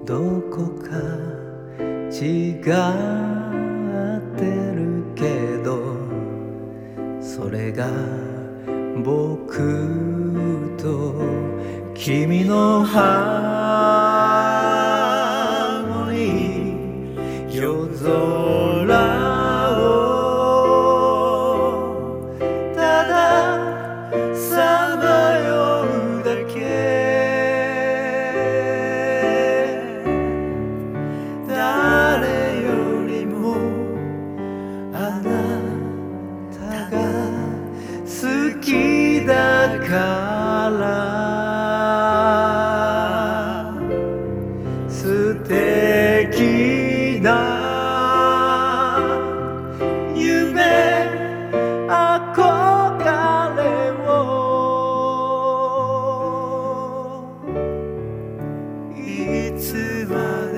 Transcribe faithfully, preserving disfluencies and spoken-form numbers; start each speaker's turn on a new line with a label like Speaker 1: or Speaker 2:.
Speaker 1: どこか違ってるけど、それが僕と君のハーモニー、夜空をたださまようだけ。誰よりもあなたが好きだから素敵な夢憧れをいつまで